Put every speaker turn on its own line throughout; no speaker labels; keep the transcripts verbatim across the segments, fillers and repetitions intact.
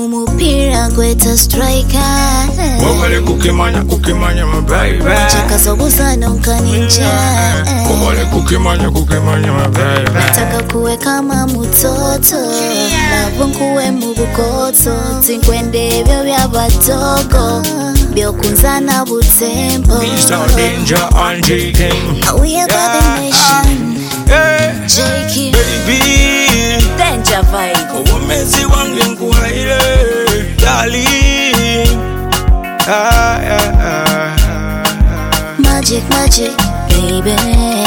Mumupira kweta striker.
Wale kukimanya kukimanya my baby.
Chaka sobusano nkaninja.
Wale kukimanya kukimanya my baby.
Nataka kuwe kama mutoto. Love nkuwe mubukoto. Tinkwende vyo vya batogo. Byokunzana butempo.
Mister Danger and J King.
We are the nation. J King.
Baby.
Danger vibe.
Umezi wange nkuhaile. Darling. Ah, ah, ah.
Magic, magic, baby.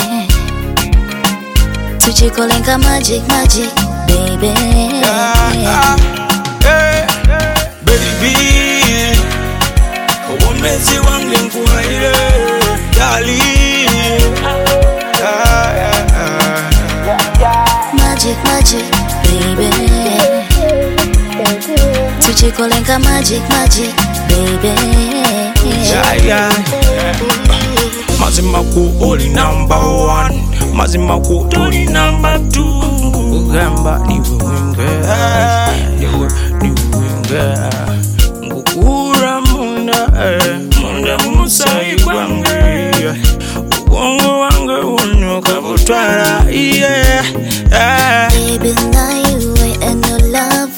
Tuchikolenga magic, magic, baby.
Ah, ah. Hey, baby. Umezi wange nkuhaile. Darling. Ah, ah, ah.
Magic, magic, baby. Tuchikolenga magic, magic, baby.
Yeah, yeah. Mazima ku only number one. Mazima ku only number two. Ngugamba niwe wenge. Niwe niwe wenge. Ngukura munda munda musai kwange. Ubongo wange unoka butwala. Yeah.
Baby, now you and your love.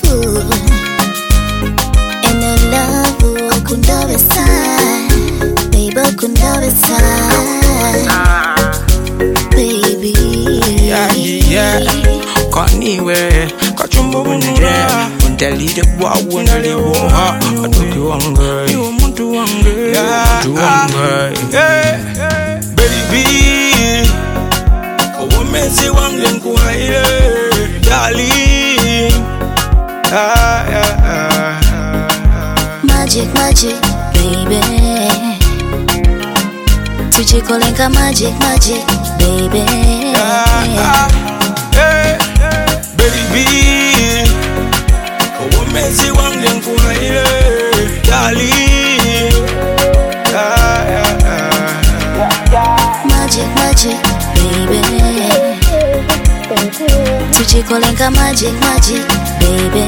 And your love, kundawe sana. Baby, kundawe sana. Baby.
Yeah, yeah. Kaniwe kachumbo bunje undelide bwa undelide bwa atuki wange yo muntu wange muntu wange baby owemezi wange nkuhaile darling. Ah, ah, ah.
Magic, magic, baby. Tuchikolenga magic, magic, baby.
Ah, ah. Hey, baby. Owemezi wange nkuhaile darling. Ah, ah, ah.
Magic, magic, baby. Tuchikolenga magic, magic, baby.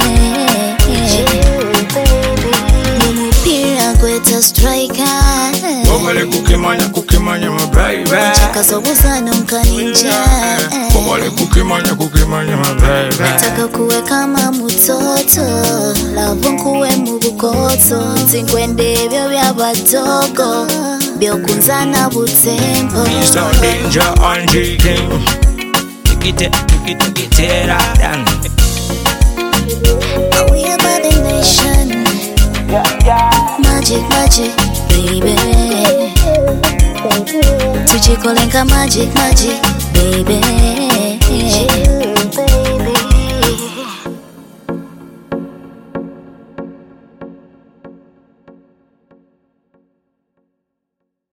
Mumupira kweta striker.
Wale kukimanya kukimanya my baby.
Chaka sobusano nkaninja.
Wale kukimanya kukimanya my baby.
Nataka kuwe kama mutoto. Love nkuwe mubukoto. Tinkwende vyo vya batogo. Byokunzana butempo.
Mister Danger and J King. Tukite tukite tukitera dan.
We are the nation. Magic, magic, baby. Tuchikolenga magic, magic, baby.